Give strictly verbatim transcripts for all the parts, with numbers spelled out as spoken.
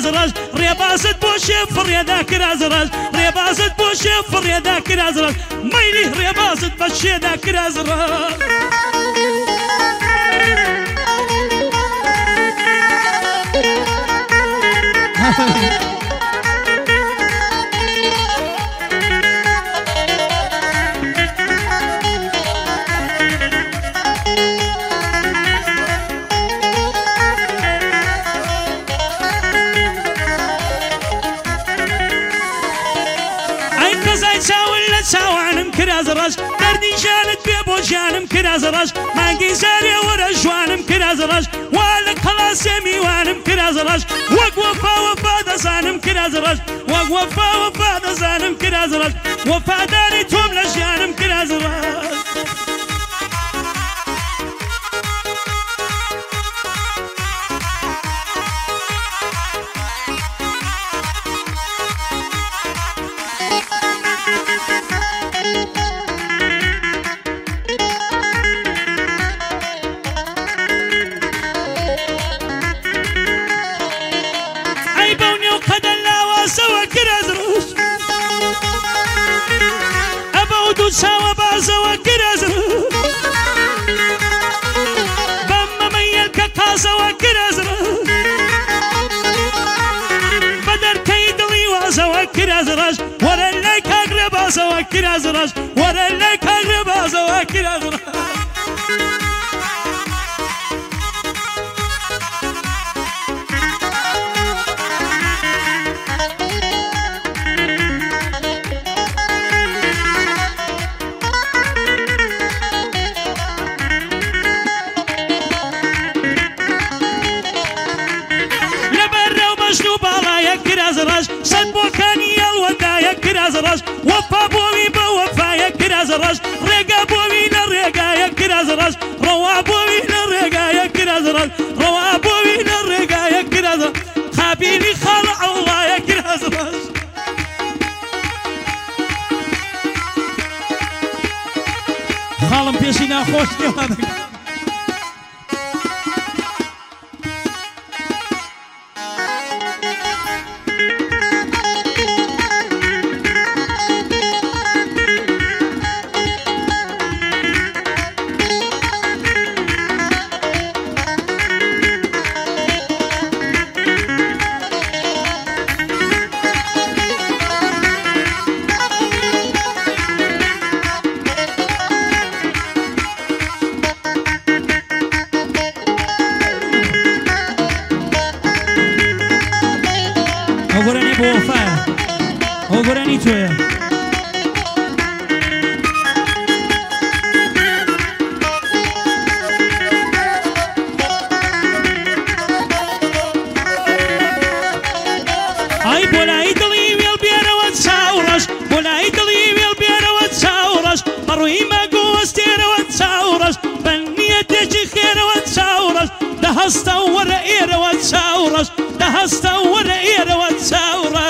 كرازراج ريبازت بوشي فريدا كرازراج ريبازت بوشي فريدا كرازراج ميلي ريبازت بشيدا كرازراج چاوانم کرازراج دردی جانت بێ بۆ جانم کرازراج مانگی زارێ وەرە جوانم کرازراج وا لە قەڵاسێ میوانم کرازراج وەک وەفا وەفا دەزانم کرازراج وەک وەفا وەفا دەزانم کرازراج وەفاداری تۆم لە ژیانم کرازراج سوا بازوا كرازر بما ميل كقاسوا كرازر بدر كيدلي وازوا كرازراج ورا لك اقرب ازوا كرازراج ورا لك اقرب ازوا كرازراج كرازراج صد بوكاني الودايا كرازراج وفا بوي بوفايا كرازراج رقا بوي نرقايا كرازراج روا بوي نرقايا كرازراج روا بوي نرقايا كرازراج خابيني خلع الله يا كرازراج خالم بيشينا خوش نيوانك Ogorani bofaya, ogorani toya. Ay bolay dali wil biera wat sauras, bolay dali wil biera wat sauras, maruima gostera wat sauras, baniyate jikhera wat sauras, da hasta wara era wat sauras. هستا ولا إيرا واتساورا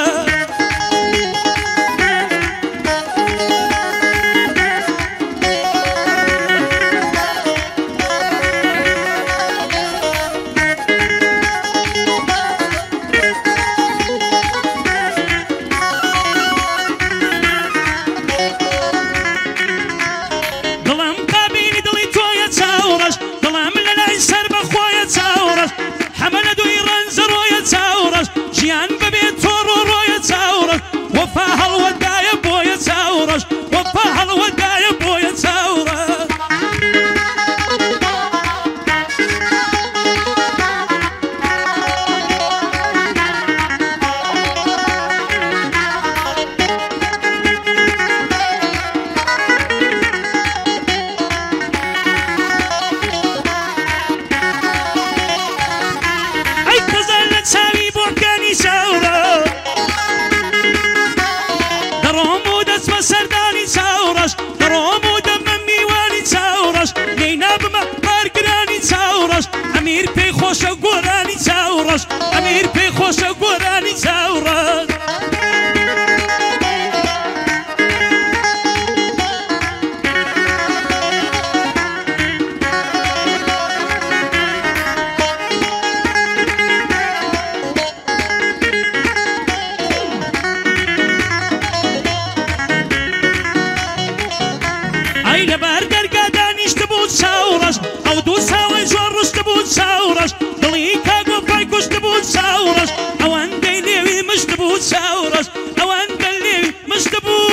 ظلام قابيني دلي تويا تساورس ظلام للاي سر بخويا تساورس حمل دوي رنزر ويا تساورس جيان ببيت تورو رويا تساورس وفا هالودايا بويا تساورس وفا هالودايا بويا تساورس سرداني ساورس دروم ودم ميواني مستبوت ساورس اوان قال لي مستبوت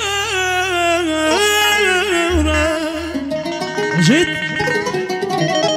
الساورة زيد